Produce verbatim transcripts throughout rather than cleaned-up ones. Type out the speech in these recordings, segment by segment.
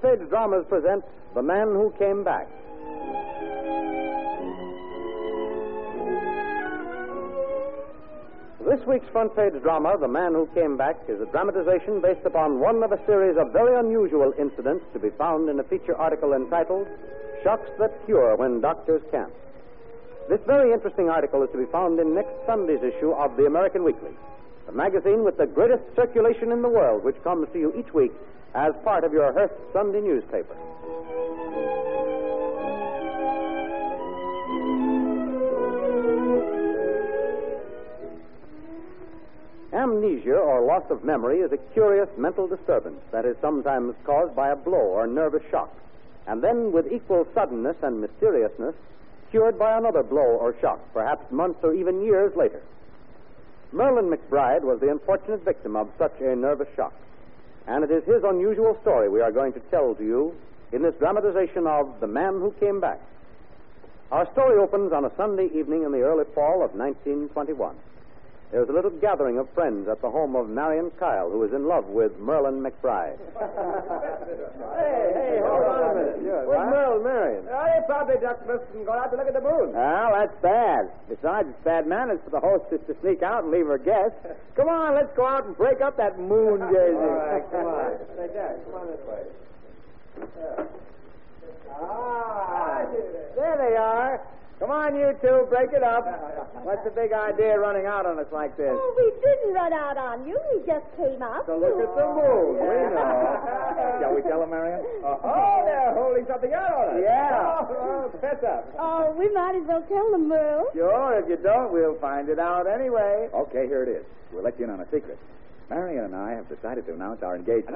Page Dramas present The Man Who Came Back. This week's front page drama, The Man Who Came Back, is a dramatization based upon one of a series of very unusual incidents to be found in a feature article entitled Shocks That Cure When Doctors Can't. This very interesting article is to be found in next Sunday's issue of the American Weekly, the magazine with the greatest circulation in the world, which comes to you each week as part of your Hearst Sunday newspaper. Amnesia, or loss of memory, is a curious mental disturbance that is sometimes caused by a blow or nervous shock, and then, with equal suddenness and mysteriousness, cured by another blow or shock, perhaps months or even years later. Merlin McBride was the unfortunate victim of such a nervous shock, and it is his unusual story we are going to tell to you in this dramatization of The Man Who Came Back. Our story opens on a Sunday evening in the early fall of nineteen twenty-one. There's a little gathering of friends at the home of Marion Kyle, who is in love with Merlin McBride. Hey, hey, hold on a minute. Yes, Where's huh? Merle Marion? Oh, they probably just missed and gone out to look at the moon. Well, that's bad. Besides, it's bad manners for the hostess to sneak out and leave her guests. Come on, let's go out and break up that moon jersey. All right, come on. Hey, Jack, come on this way. Yeah. Ah, There they are. Come on, you two, break it up. What's the big idea running out on us like this? Oh, we didn't run out on you. We just came up. To look at the moon. We know. Shall we tell them, Marion? Oh, they're holding something out on us. Yeah. Oh, oh, fess up. Oh, we might as well tell them, Merle. Sure, if you don't, we'll find it out anyway. Okay, here it is. We'll let you in on a secret. Marion and I have decided to announce our engagement.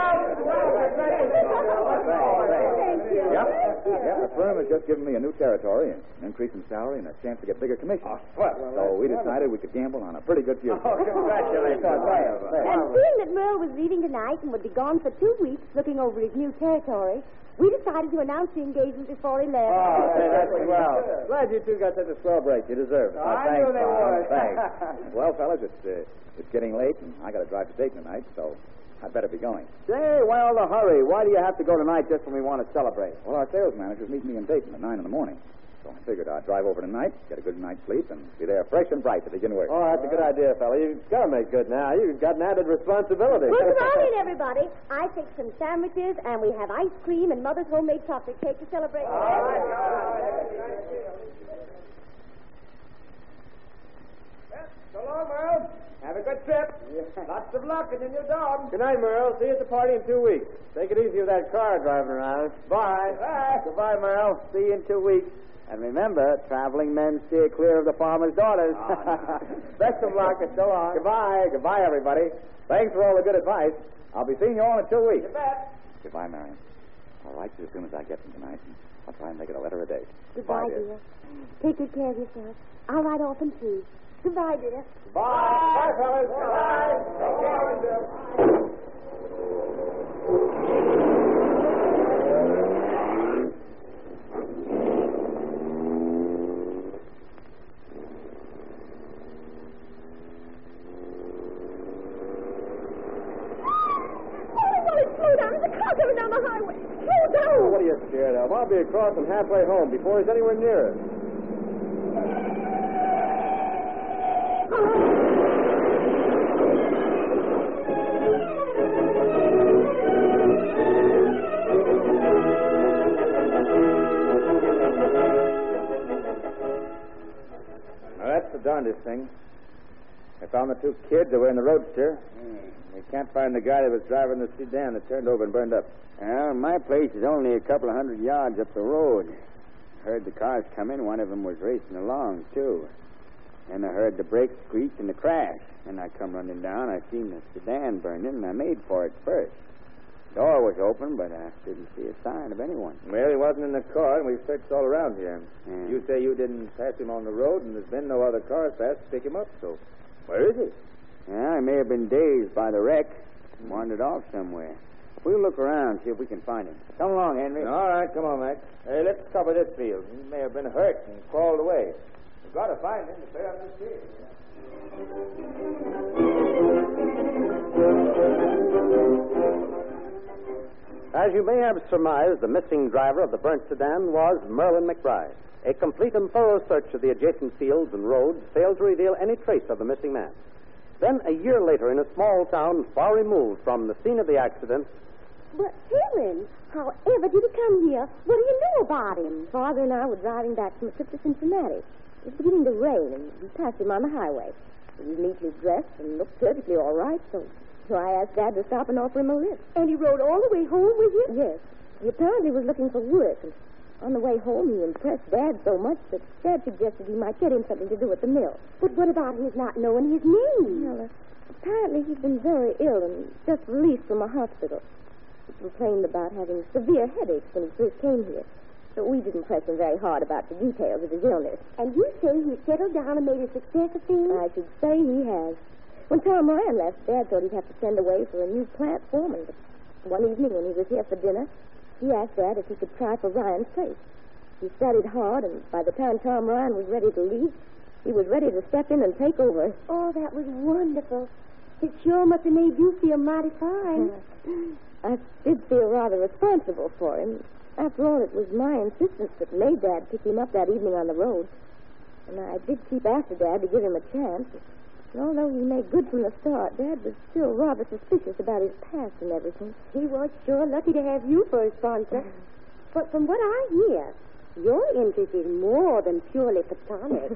Thank you. Yep. Yep. The firm has just given me a new territory, an increase in salary, and a chance to get bigger commissions. Oh, swell. So we decided we could gamble on a pretty good future. Oh, congratulations. And seeing that Merle was leaving tonight and would be gone for two weeks looking over his new territory, we decided to announce the engagement before he left. Oh, hey, that's swell. Glad you two got such a swell break. You deserve it. I thanks, knew they Tom. would. Thanks. Well, fellas, it's uh, it's getting late, and I got to drive to Dayton tonight, so I'd better be going. Say, why all the hurry? Why do you have to go tonight just when we want to celebrate? Well, our sales managers meet me in Dayton at nine in the morning. So I figured I'd drive over tonight, get a good night's sleep, and be there fresh and bright to begin work. Oh, that's a good idea, fella. You've got to make good now. You've got an added responsibility. Well, come on in, everybody. I fixed some sandwiches, and we have ice cream and Mother's homemade chocolate cake to celebrate. All right, all right. So long, Merle. Have a good trip. Yeah. Lots of luck in your new dog. Good night, Merle. See you at the party in two weeks. Take it easy with that car driving around. Bye. Bye. Goodbye, Merle. See you in two weeks. And remember, traveling men steer clear of the farmer's daughters. Oh, no. Best of luck and so long. Goodbye. Goodbye, everybody. Thanks for all the good advice. I'll be seeing you all in two weeks. You bet. Goodbye, Marion. I'll write you as soon as I get them tonight. And I'll try and make it a letter a day. Goodbye, dear. Take good care of yourself. I'll write often, too. Goodbye, dear. Bye. Bye, fellas. Bye. Take care of yourself. Slow down. There's a car coming down the highway. Slow down. Oh, what are you scared of? I'll be across and halfway home before he's anywhere near us. Now, that's the darndest thing. I found the two kids that were in the roadster. We can't find the guy that was driving the sedan that turned over and burned up. Well, my place is only a couple of hundred yards up the road. Heard the cars come in. One of them was racing along, too. And I heard the brakes squeak and the crash. And I come running down. I seen the sedan burning, and I made for it first. Door was open, but I didn't see a sign of anyone. Well, he wasn't in the car, and we've searched all around here. Yeah. You say you didn't pass him on the road, and there's been no other cars passed to pick him up, so where is he? Yeah, he may have been dazed by the wreck. Wandered off somewhere. We'll look around, see if we can find him. Come along, Henry. All right, come on, Mac. Hey, let's cover this field. He may have been hurt and crawled away. We've got to find him to clear up this field. As you may have surmised, the missing driver of the burnt sedan was Merlin McBride. A complete and thorough search of the adjacent fields and roads failed to reveal any trace of the missing man. Then, a year later, in a small town far removed from the scene of the accident... But, Helen, however did he come here? What do you know about him? Father and I were driving back from a trip to Cincinnati. It was beginning to rain, and we passed him on the highway. He was neatly dressed and looked perfectly all right, so... So I asked Dad to stop and offer him a lift. And he rode all the way home with you? Yes. He apparently was looking for work, and on the way home he impressed Dad so much that Dad suggested he might get him something to do at the mill. But what about his not knowing his name? Well, uh, apparently he's been very ill and just released from a hospital. He complained about having severe headaches when he first came here. So we didn't press him very hard about the details of his illness. And you say he settled down and made a success of things? I should say he has. When Tom Ryan left, Dad thought he'd have to send away for a new plant foreman. But one evening when he was here for dinner, he asked Dad if he could try for Ryan's place. He studied hard, and by the time Tom Ryan was ready to leave, he was ready to step in and take over. Oh, that was wonderful. It sure must have made you feel mighty fine. I did feel rather responsible for him. After all, it was my insistence that made Dad pick him up that evening on the road. And I did keep after Dad to give him a chance. And although he made good from the start, Dad was still rather suspicious about his past and everything. He was sure lucky to have you for a sponsor. But from what I hear, your interest is more than purely platonic.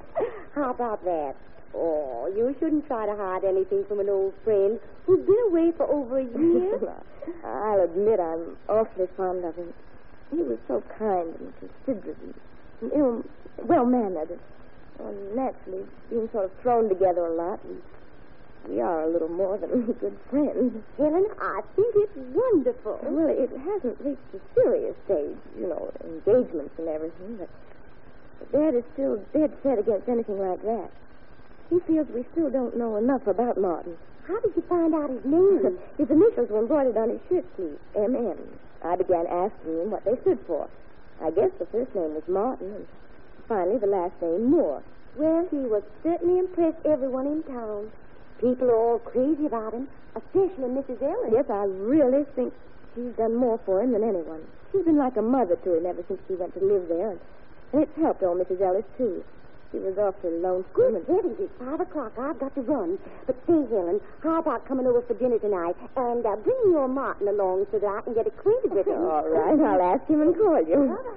How about that? Oh, you shouldn't try to hide anything from an old friend who's been away for over a year. I'll admit I'm awfully fond of him. He was so kind and considerate and ill, well-mannered. And, and naturally, being sort of thrown together a lot, we, we are a little more than good friends. Helen, I think it's wonderful. Well, it hasn't reached the serious stage, you know, engagements and everything, but, but Dad is still dead set against anything like that. He feels we still don't know enough about Martin. How did you find out his name? His initials were embroidered on his shirt sleeve, M M. I began asking him what they stood for. I guess the first name was Martin, and finally the last name Moore. Well, he would certainly impress everyone in town. People are all crazy about him, especially Missus Ellis. Yes, I really think she's done more for him than anyone. She's been like a mother to him ever since she went to live there, and, and it's helped old Missus Ellis, too. She was awfully lonesome. Good heavens, it's five o'clock. I've got to run. But say, Helen, how about coming over for dinner tonight and uh, bring your Martin along so that I can get acquainted with him? All right, I'll ask him and call you. All right.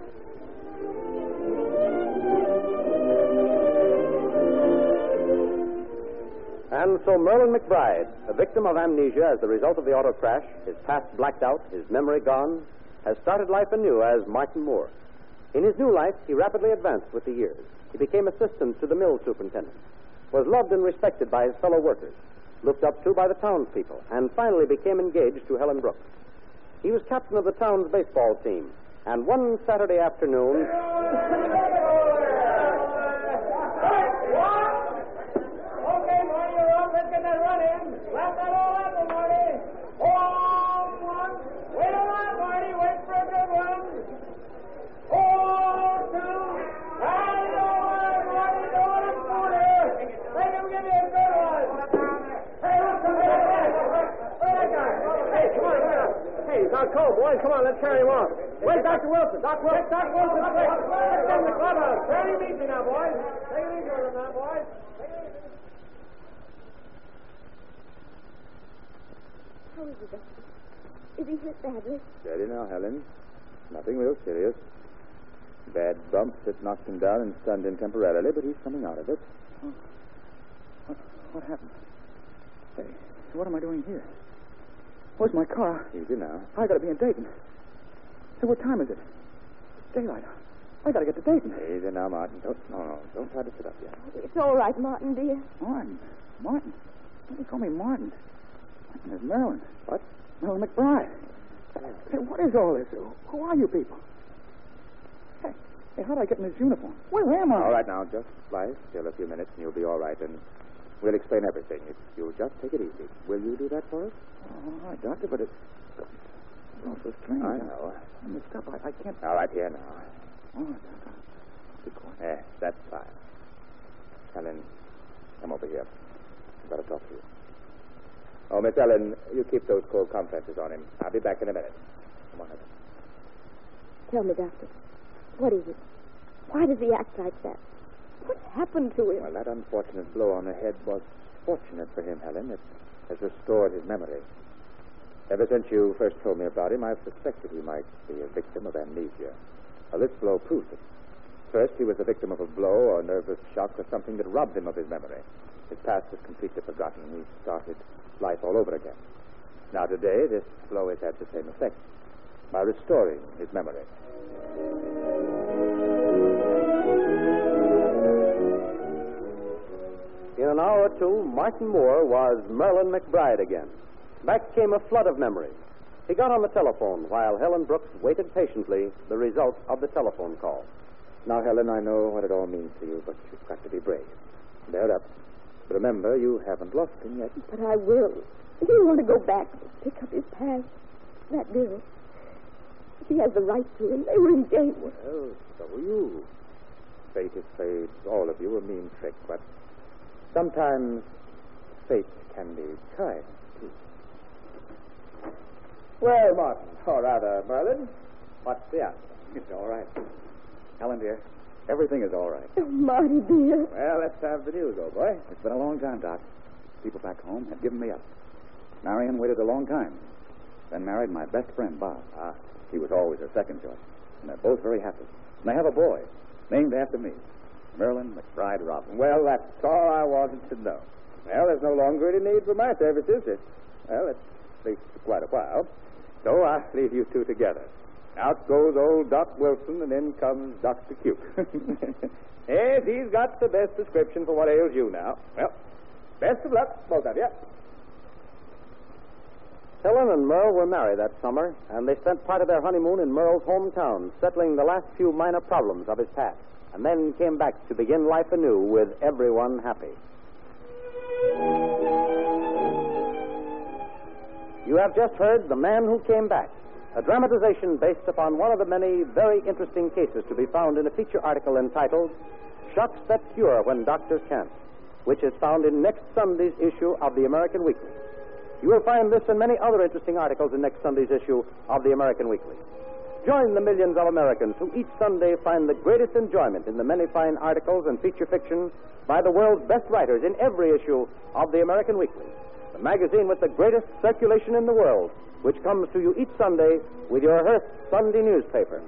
And so Merlin McBride, a victim of amnesia as the result of the auto crash, his past blacked out, his memory gone, has started life anew as Martin Moore. In his new life, he rapidly advanced with the years. He became assistant to the mill superintendent, was loved and respected by his fellow workers, looked up to by the townspeople, and finally became engaged to Helen Brooks. He was captain of the town's baseball team, and one Saturday afternoon... Okay, Marty, you're up. Let's get that run in. Slap that all up, Marty. Home one. Wait a lot, Marty. Wait for a good one. Home two. And over, Marty. Don't let him fool you. Make him give you a good one. Hey, look, come here. Where's that guy? Hey, come on, come on. Hey, he's out cold, boys. Come on, let's carry him off. Where's Doctor Wilson? Doc Wilson. Doc Wilson. Let's get in the clubhouse. Carry him easy now, boys. Take it easy with him now, boys. How is he, Doctor? Is he hurt badly? Steady now, Helen. Nothing real serious. Bad bump that knocked him down and stunned him temporarily, but he's coming out of it. Oh. What, what happened? Hey, what am I doing here? Where's my car? Easy now. I gotta be in Dayton. Hey, what time is it? It's daylight. I gotta get to Dayton. Easy now, Martin. Don't, no, no, don't try to sit up yet. It's all right, Martin, dear. Martin. Martin. Don't you call me Martin. Martin is Merlin. What? Merlin McBride. Hey, what is all this? Who are you people? Hey, hey, how did I get in this uniform? Where am I? All right, now, just lie still a few minutes and you'll be all right, and we'll explain everything. If you'll just take it easy. Will you do that for us? Oh, all right, Doctor, but it's... It's all so strange. I know. I'm mixed up. I, I can't... All right, here now. All right, Doctor. Be quiet. Yes, that's fine. Helen, come over here. I've got to talk to you. Oh, Miss Ellen, you keep those cold compresses on him. I'll be back in a minute. Come on, Helen. Tell me, Doctor, what is it? Why does he act like that? What's happened to him? Well, that unfortunate blow on the head was fortunate for him, Helen. It has restored his memory. Ever since you first told me about him, I've suspected he might be a victim of amnesia. Now, this blow proves it. First, he was the victim of a blow or nervous shock or something that robbed him of his memory. His past was completely forgotten. He started life all over again. Now, today, this blow has had the same effect by restoring his memory. In an hour or two, Martin Moore was Merlin McBride again. Back came a flood of memories. He got on the telephone while Helen Brooks waited patiently the result of the telephone call. Now, Helen, I know what it all means to you, but you've got to be brave. Bear up. But remember, you haven't lost him yet. But I will. If you want to go back and pick up his past, that girl, she has the right to him. They were engaged. Well, so are you. Fate has played all of you a mean trick, but sometimes fate can be kind, too. Well, Martin, or rather, Merlin, what's the answer? It's all right. Helen, dear, everything is all right. Oh, Marty, dear. Well, let's have the news, old boy. It's been a long time, Doc. People back home have given me up. Marion waited a long time. Then married my best friend, Bob. Ah, he was always her second choice. And they're both very happy. And they have a boy named after me, Merlin McBride Robin. Well, that's all I wanted to know. Well, there's no longer any need for my services. It's, well, at least for quite a while. So I'll leave you two together. Out goes old Doc Wilson, and in comes Doctor Cute. Yes, he's got the best prescription for what ails you now. Well, best of luck, both of you. Helen and Merle were married that summer, and they spent part of their honeymoon in Merle's hometown, settling the last few minor problems of his past, and then came back to begin life anew with everyone happy. You have just heard The Man Who Came Back, a dramatization based upon one of the many very interesting cases to be found in a feature article entitled Shocks That Cure When Doctors Can't, which is found in next Sunday's issue of the American Weekly. You will find this and many other interesting articles in next Sunday's issue of the American Weekly. Join the millions of Americans who each Sunday find the greatest enjoyment in the many fine articles and feature fiction by the world's best writers in every issue of the American Weekly, the magazine with the greatest circulation in the world, which comes to you each Sunday with your Hearst Sunday newspaper.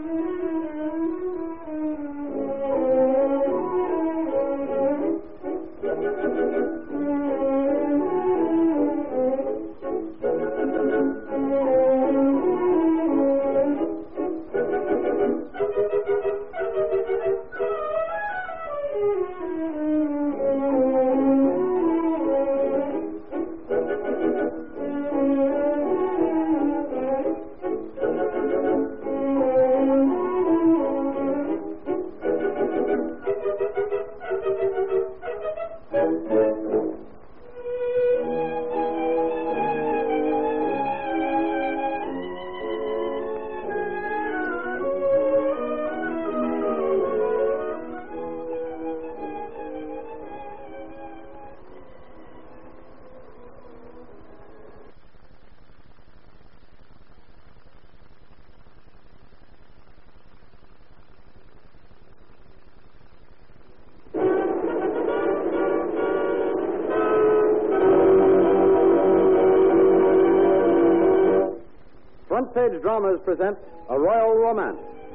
Front Page Dramas present A Royal Romance.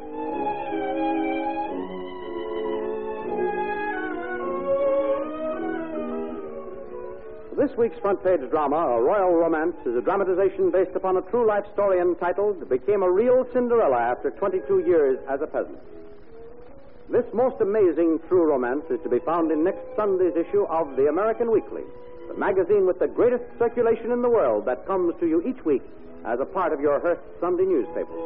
This week's Front Page drama, A Royal Romance, is a dramatization based upon a true life story entitled Became a Real Cinderella After twenty-two Years as a Peasant. This most amazing true romance is to be found in next Sunday's issue of the American Weekly, the magazine with the greatest circulation in the world that comes to you each week as a part of your Hearst Sunday newspaper.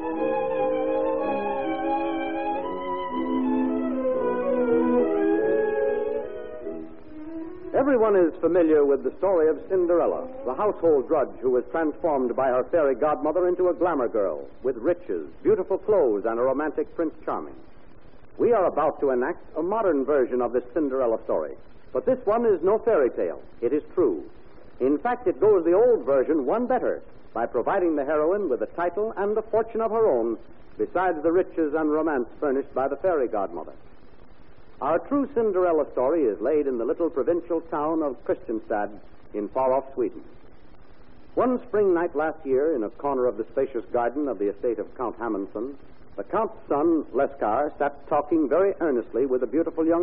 Everyone is familiar with the story of Cinderella, the household drudge who was transformed by her fairy godmother into a glamour girl with riches, beautiful clothes, and a romantic Prince Charming. We are about to enact a modern version of this Cinderella story, but this one is no fairy tale. It is true. In fact, it goes the old version one better by providing the heroine with a title and a fortune of her own, besides the riches and romance furnished by the fairy godmother. Our true Cinderella story is laid in the little provincial town of Kristianstad in far-off Sweden. One spring night last year, in a corner of the spacious garden of the estate of Count Hammonson, the Count's son, Leskar, sat talking very earnestly with a beautiful young